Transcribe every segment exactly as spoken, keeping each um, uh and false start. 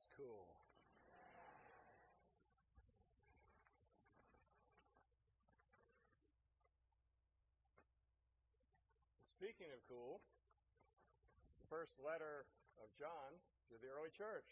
That's cool. Speaking of cool, the first letter of John to the early church.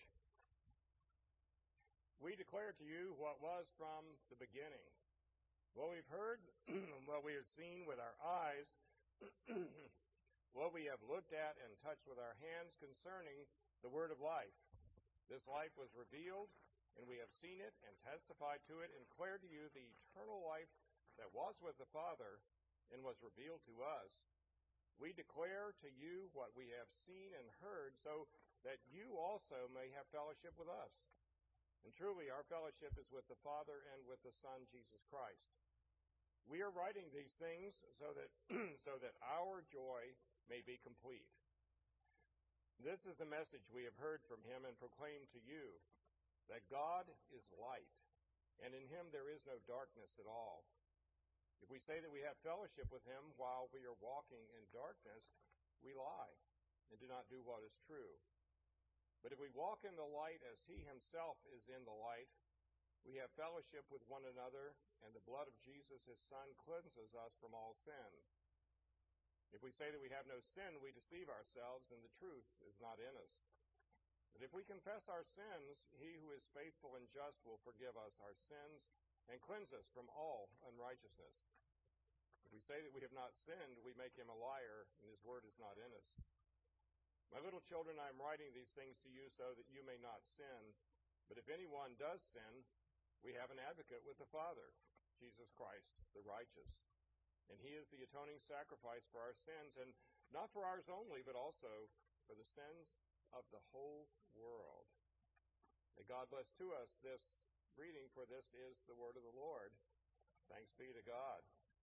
We declare to you what was from the beginning, what we've heard, what we have seen with our eyes, what we have looked at and touched with our hands concerning the word of life. This life was revealed, and we have seen it and testified to it and declared to you the eternal life that was with the Father and was revealed to us. We declare to you what we have seen and heard, so that you also may have fellowship with us. And truly, our fellowship is with the Father and with the Son, Jesus Christ. We are writing these things so that so that our joy may be complete. This is the message we have heard from him and proclaimed to you, that God is light, and in him there is no darkness at all. If we say that we have fellowship with him while we are walking in darkness, we lie and do not do what is true. But if we walk in the light as he himself is in the light, we have fellowship with one another, and the blood of Jesus, his Son, cleanses us from all sin. If we say that we have no sin, we deceive ourselves, and the truth is not in us. But if we confess our sins, he who is faithful and just will forgive us our sins and cleanse us from all unrighteousness. If we say that we have not sinned, we make him a liar, and his word is not in us. My little children, I am writing these things to you so that you may not sin. But if anyone does sin, we have an advocate with the Father, Jesus Christ, the righteous. And he is the atoning sacrifice for our sins, and not for ours only, but also for the sins of the whole world. May God bless to us this reading, for this is the word of the Lord. Thanks be to God.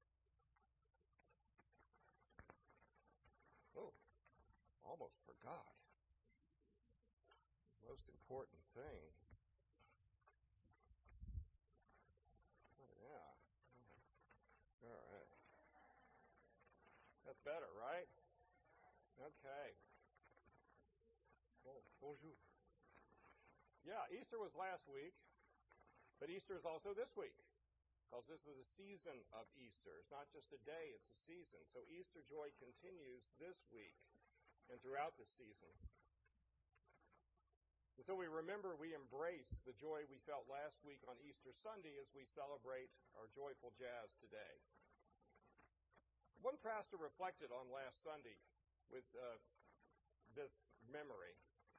Oh, almost forgot. Most important thing. Oh, yeah. All right. That's better, right? Okay. Oh, bonjour. Yeah, Easter was last week, but Easter is also this week, because this is the season of Easter. It's not just a day, it's a season. So Easter joy continues this week and throughout the season. And so we remember, we embrace the joy we felt last week on Easter Sunday as we celebrate our joyful jazz today. One pastor reflected on last Sunday with uh, this memory.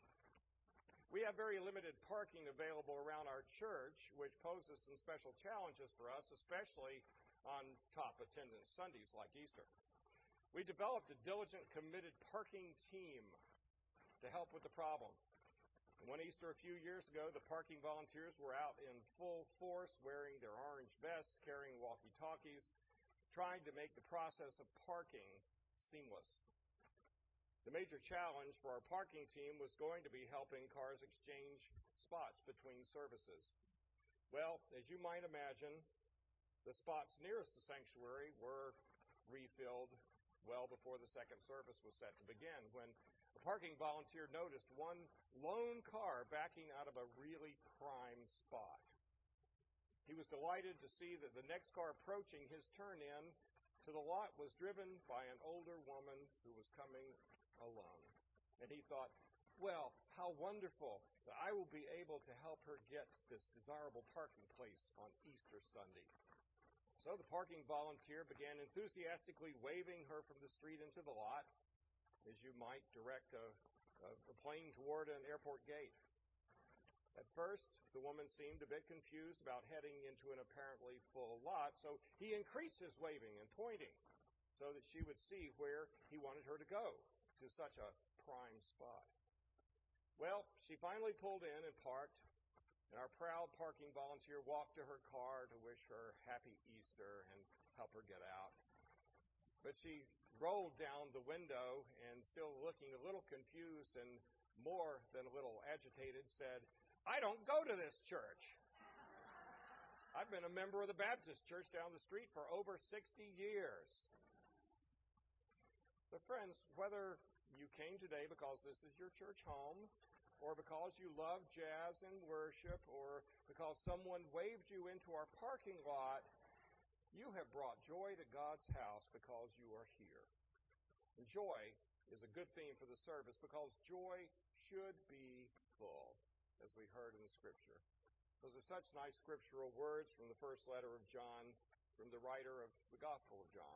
We have very limited parking available around our church, which poses some special challenges for us, especially on top attendance Sundays like Easter. We developed a diligent, committed parking team to help with the problem. One Easter a few years ago, the parking volunteers were out in full force, wearing their orange vests, carrying walkie-talkies, trying to make the process of parking seamless. The major challenge for our parking team was going to be helping cars exchange spots between services. Well, as you might imagine, the spots nearest the sanctuary were refilled well before the second service was set to begin, when a parking volunteer noticed one lone car backing out of a really prime spot. He was delighted to see that the next car approaching his turn in to the lot was driven by an older woman who was coming alone. And he thought, well, how wonderful that I will be able to help her get this desirable parking place on Easter Sunday. So the parking volunteer began enthusiastically waving her from the street into the lot, as you might direct a, a plane toward an airport gate. At first, the woman seemed a bit confused about heading into an apparently full lot, so he increased his waving and pointing so that she would see where he wanted her to go, to such a prime spot. Well, she finally pulled in and parked, and our proud parking volunteer walked to her car to wish her happy Easter and help her get out. But she rolled down the window and, still looking a little confused and more than a little agitated, said, "I don't go to this church. I've been a member of the Baptist church down the street for over sixty years. But friends, whether you came today because this is your church home, or because you love jazz and worship, or because someone waved you into our parking lot, you have brought joy to God's house because you are here. And joy is a good theme for the service because joy should be full, as we heard in the Scripture. Those are such nice scriptural words from the first letter of John, from the writer of the Gospel of John.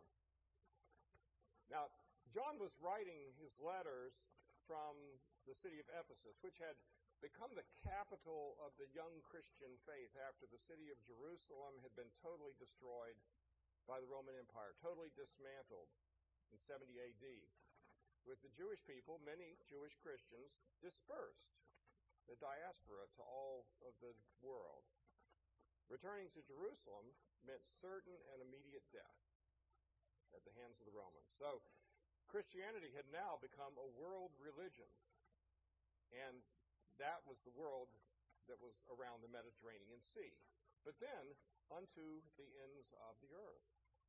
Now, John was writing his letters from the city of Ephesus, which had become the capital of the young Christian faith after the city of Jerusalem had been totally destroyed by the Roman Empire, totally dismantled in seventy A D, with the Jewish people, many Jewish Christians, dispersed, the diaspora, to all of the world. Returning to Jerusalem meant certain and immediate death at the hands of the Romans. So, Christianity had now become a world religion, and that was the world that was around the Mediterranean Sea, but then unto the ends of the earth.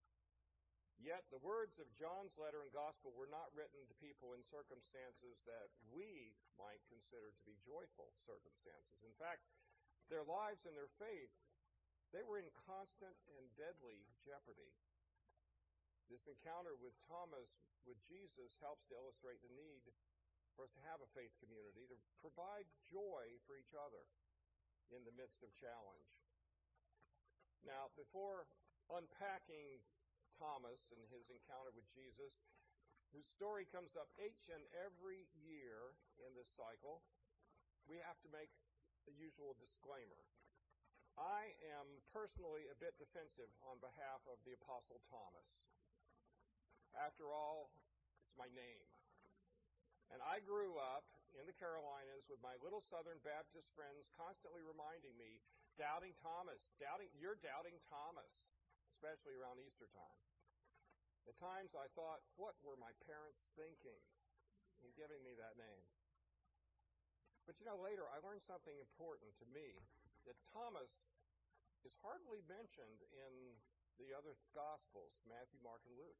Yet the words of John's letter and gospel were not written to people in circumstances that we might consider to be joyful circumstances. In fact, their lives and their faith, they were in constant and deadly jeopardy. This encounter with Thomas, with Jesus, helps to illustrate the need for us to have a faith community, to provide joy for each other in the midst of challenge. Now, before unpacking Thomas and his encounter with Jesus, whose story comes up each and every year in this cycle, we have to make the usual disclaimer. I am personally a bit defensive on behalf of the Apostle Thomas. After all, it's my name. And I grew up in the Carolinas with my little Southern Baptist friends constantly reminding me, doubting Thomas, doubting, you're doubting Thomas, especially around Easter time. At times I thought, what were my parents thinking in giving me that name? But you know, later I learned something important to me, that Thomas is hardly mentioned in the other Gospels, Matthew, Mark, and Luke.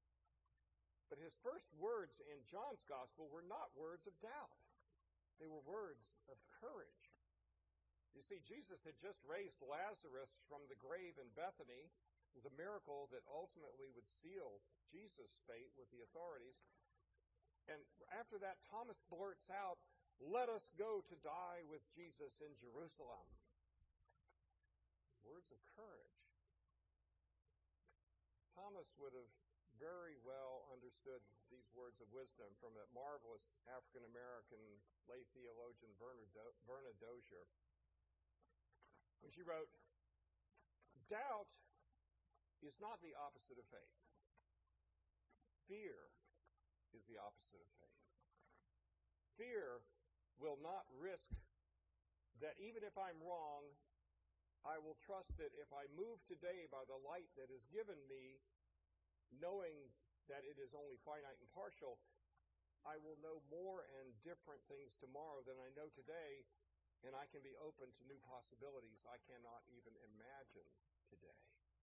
But his first words in John's Gospel were not words of doubt. They were words of courage. You see, Jesus had just raised Lazarus from the grave in Bethany. It was a miracle that ultimately would seal Jesus' fate with the authorities. And after that, Thomas blurts out, "Let us go to die with Jesus in Jerusalem." Words of courage. Thomas would have very well understood these words of wisdom from that marvelous African-American lay theologian, Verna Dozier, when she wrote, "Doubt is not the opposite of faith. Fear is the opposite of faith. Fear will not risk that even if I'm wrong, I will trust that if I move today by the light that is given me, knowing that it is only finite and partial, I will know more and different things tomorrow than I know today, and I can be open to new possibilities I cannot even imagine today."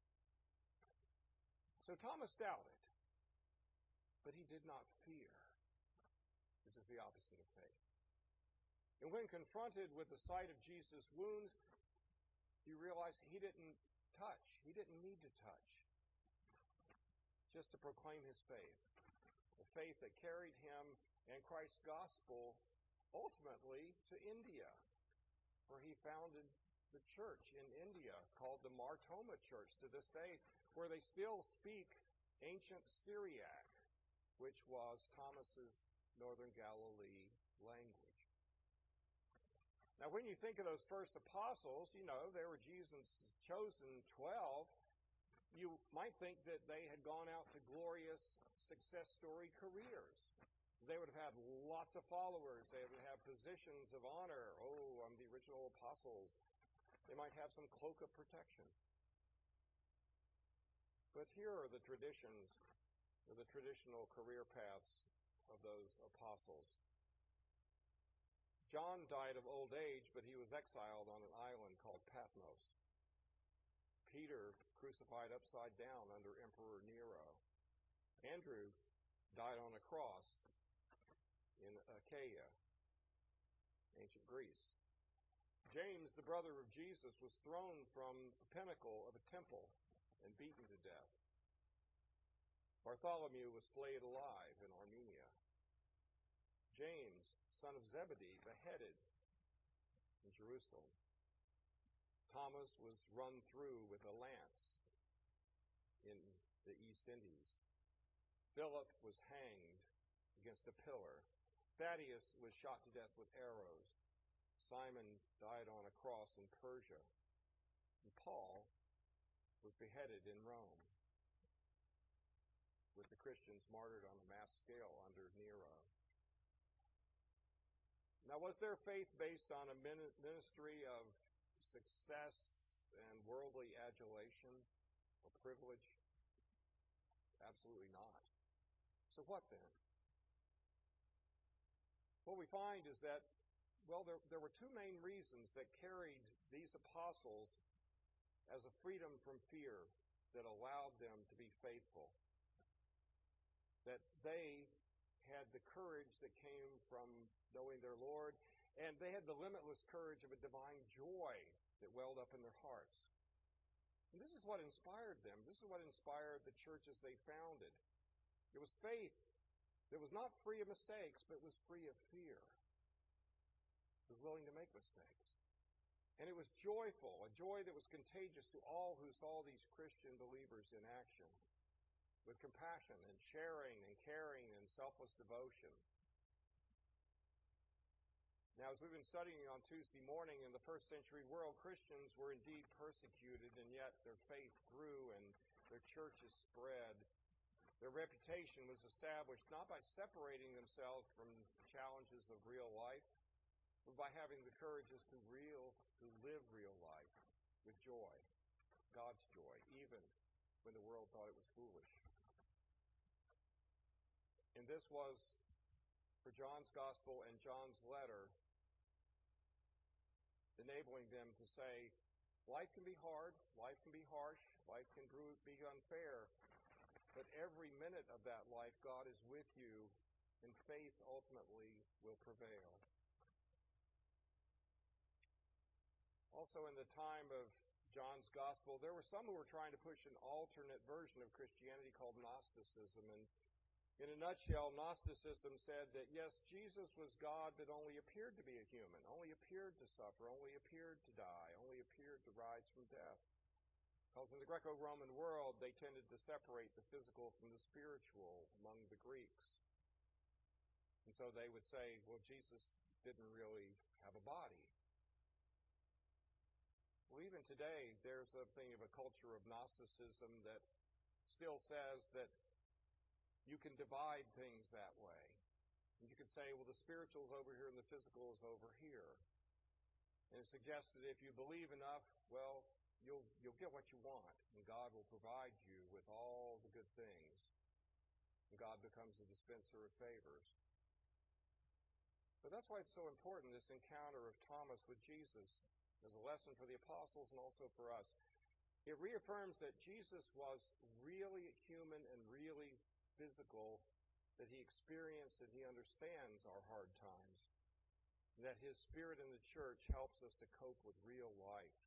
So Thomas doubted, but he did not fear, which is the opposite of faith. And when confronted with the sight of Jesus' wounds, he realized he didn't touch. He didn't need to touch. Just to proclaim his faith, the faith that carried him and Christ's gospel ultimately to India, where he founded the church in India called the Mar Thoma Church to this day, where they still speak ancient Syriac, which was Thomas's Northern Galilee language. Now, when you think of those first apostles, you know, they were Jesus' chosen twelve. You might think that they had gone out to glorious success story careers. They would have had lots of followers. They would have positions of honor. Oh, I'm the original apostles. They might have some cloak of protection. But here are the traditions, or the traditional career paths of those apostles. John died of old age, but he was exiled on an island called Patmos. Peter crucified upside down under Emperor Nero. Andrew died on a cross in Achaia. ancient Greece. James, the brother of Jesus, was thrown from the pinnacle of a temple and beaten to death. Bartholomew was flayed alive in Armenia. James, son of Zebedee, beheaded in Jerusalem. Thomas was run through with a lance in the East Indies. Philip was hanged against a pillar. Thaddeus was shot to death with arrows. Simon died on a cross in Persia. And Paul was beheaded in Rome, with the Christians martyred on a mass scale under Nero. Now, was their faith based on a ministry of success and worldly adulation or privilege? Absolutely not. So what then? What we find is that, well, there, there were two main reasons that carried these apostles as a freedom from fear that allowed them to be faithful. That they had the courage that came from knowing their Lord, and they had the limitless courage of a divine joy that welled up in their hearts. And this is what inspired them. This is what inspired the churches they founded. It was faith that was not free of mistakes, but was free of fear. It was willing to make mistakes. And it was joyful, a joy that was contagious to all who saw these Christian believers in action, with compassion and sharing and caring and selfless devotion. Now, as we've been studying on Tuesday morning, in the first century world, Christians were indeed persecuted, and yet their faith grew and their churches spread. Their reputation was established not by separating themselves from the challenges of real life, but by having the courage to real, to live real life with joy, God's joy, even when the world thought it was foolish. And this was, for John's Gospel and John's letter, enabling them to say, life can be hard, life can be harsh, life can be unfair, but every minute of that life, God is with you, and faith ultimately will prevail. Also, in the time of John's Gospel, there were some who were trying to push an alternate version of Christianity called Gnosticism. And in a nutshell, Gnosticism said that, yes, Jesus was God that only appeared to be a human, only appeared to suffer, only appeared to die, only appeared to rise from death. Because in the Greco-Roman world, they tended to separate the physical from the spiritual among the Greeks. And so they would say, well, Jesus didn't really have a body. Well, even today, there's a thing of a culture of Gnosticism that still says that you can divide things that way. And you could say, well, the spiritual is over here and the physical is over here. And it suggests that if you believe enough, well, you'll you'll get what you want, and God will provide you with all the good things. And God becomes a dispenser of favors. But that's why it's so important, this encounter of Thomas with Jesus, as a lesson for the apostles and also for us. It reaffirms that Jesus was really human and really physical, that he experienced and he understands our hard times, that his Spirit in the church helps us to cope with real life,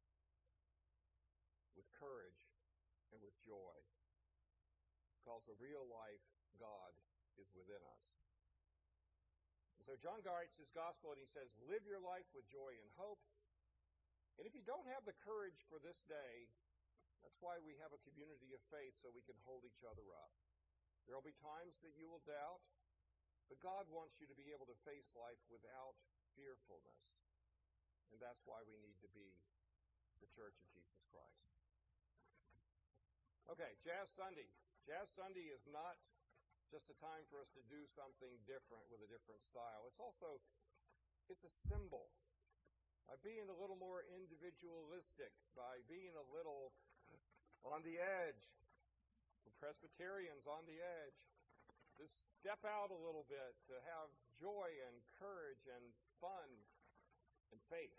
with courage and with joy, because the real life God is within us. And so John writes his gospel and he says, live your life with joy and hope. And if you don't have the courage for this day, that's why we have a community of faith, so we can hold each other up. There will be times that you will doubt, but God wants you to be able to face life without fearfulness. And that's why we need to be the Church of Jesus Christ. Okay, Jazz Sunday. Jazz Sunday is not just a time for us to do something different with a different style. It's also, it's a symbol. By being a little more individualistic, by being a little on the edge, for Presbyterians on the edge, to step out a little bit, to have joy and courage and fun and faith.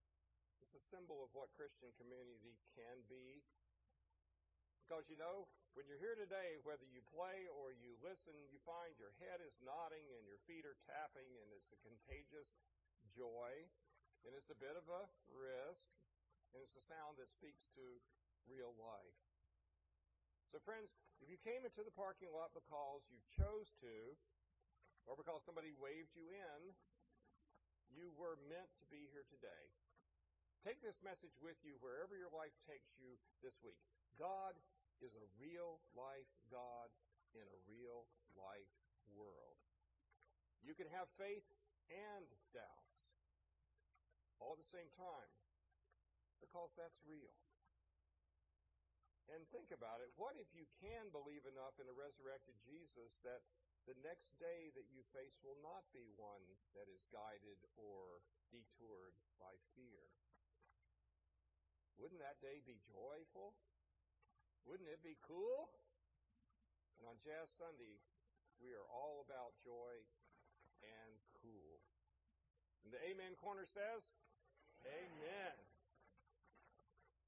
It's a symbol of what Christian community can be. Because, you know, When you're here today, whether you play or you listen, you find your head is nodding and your feet are tapping, and it's a contagious joy, and it's a bit of a risk, and it's a sound that speaks to real life. So friends, if you came into the parking lot because you chose to, or because somebody waved you in, you were meant to be here today. Take this message with you wherever your life takes you this week. God is a real-life God in a real-life world. You can have faith and doubts all at the same time because that's real. And think about it. What if you can believe enough in the resurrected Jesus that the next day that you face will not be one that is guided or detoured by fear? Wouldn't that day be joyful? Wouldn't it be cool? And on Jazz Sunday, we are all about joy and cool. And the Amen Corner says,